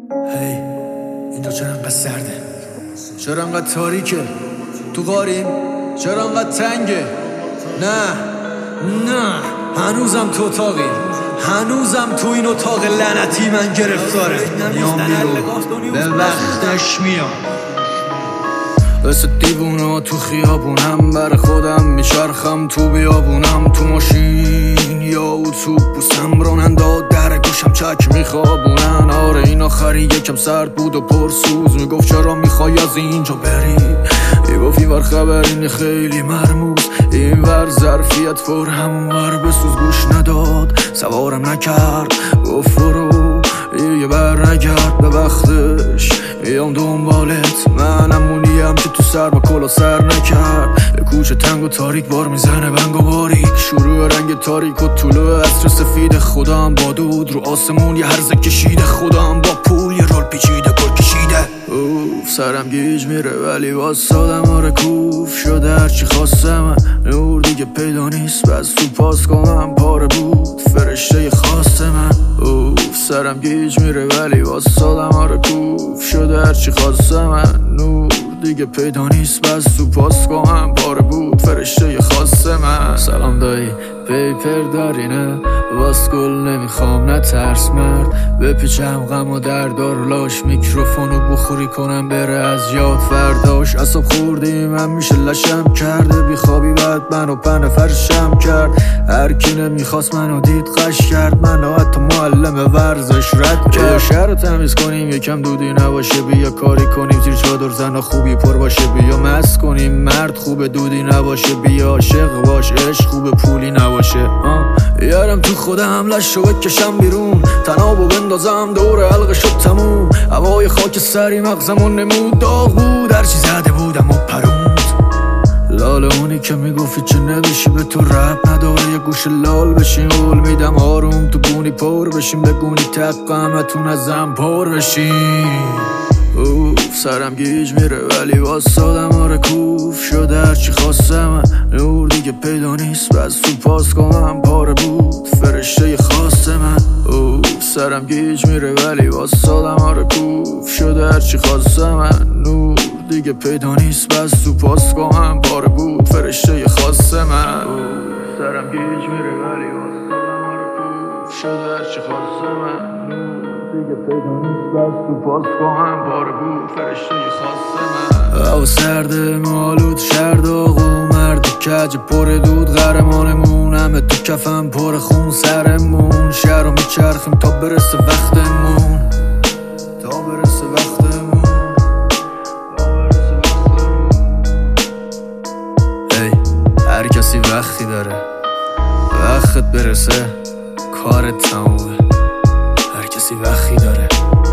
هی اینجا چرا انقدر سرده؟ چرا انقدر تاریکه؟ تو غاریم؟ چرا انقدر تنگه؟ نه هنوزم تو اتاقی، هنوزم تو این اتاق لعنتی من گرفتاره. میام بیرون به وقتش میام، مثل دیوونا تو خیابونم، بر خودم میچرخم تو بیابونم، تو ماشین یا اتوبوسم، راننده در گوشم چک میخوابونن. آره این آخری یکم سرد بود و پرسوز، میگفت چرا میخوای از اینجا بری، میگفت اینور خبرین خیلی مرموز، اینور ظرفیت پر همونور بسوز. گوش نداد سوارم نکرد، گفت برو یه بر نگرد به وقتش میام دنبالت. منم مونیم که تو سر با کلا سر نکرد، کوچه تنگ و تاریک بار میزنه بنگ و باریک، شروع رنگ تاریک و طلوع عصر سفید. خودم با دود رو آسمون یه هرزه کشیده، خودم با پول یه رول پیچیده گل کشیده. اوف سرم گیج میره ولی واسادم، آره کوف شده هرچی خواستم، نور دیگه پیدا نیست بس تو پاس کنم، پاره بود فرشته خواست من. اوف سرم گیج میره ولی واسادم، آره کوف شده هرچی خواستم، نور دیگه پیدا نیست بس تو پاس کنم، پاره بود فرشته خواست من. سلام دایی پیپر داری نه؟ واس گل نمیخوام نه ترس مرد، بپیچم غم و دردار لاش، میکروفونو بخوری کنم بره از یاد فرداش. اصاب خوردی من میشه لشم کرده، بیخوابی بعد منو پن فرشم کرد، هر کی نمیخواست منو دید قش کرد، منو حتی معلم ورزش رد کرد. شهر رو تمیز کنیم یکم دودی نباشه، بیا کاری کنیم زیر چادر زنا خوبی پر باشه، بیا مست کنیم مرد خوبه دودی نباشه، بیا عاشق باش عشق خوبه پولی نباشه. یارم تو خودم لشو بکشم بیرون، تنابو بندازم دور حلقه شد تموم، هوای خاک سری مغزمون نمود، داغ بود هرچی زده بودم و پروند. لاله اونی که میگفتی چه نمیشی به تو رب نداره، یه گوش لال بشیم قول میدم آروم تو گونی پر بشیم، بگونی تق همتون ازم پر بشیم. اوف سرم گیج میره ولی واسادم، آره کوف شده هرچی خواستم، نور دیگه پیدا نیست بس تو پاس کنم، پاره بود فرشته خواست من. اوف سرم گیج میره ولی واسادم، آره کوف شده هرچی خواستم، نور دیگه پیدا نیست بس تو پاس کنم، پاره بود فرشته خواست من. اوف سرم گیج میره ولی واسادم، آره کوف شده هرچی خواستم، دیگه پیدا نیست بس تو پاس کنم، پاره بود فرشته خواست من. هوا سرده مالود شرد آقا مرد کج پر دود، قهرمانمون همه تو کفم پر خون، سرمون شهر رو میچرخیم تا برسه وقتمون، تا برسه وقتمون، تا برسه وقتمون. هی هر کسی وقتی داره، وقت برسه کارت تمومه، هر کسی وقتی داره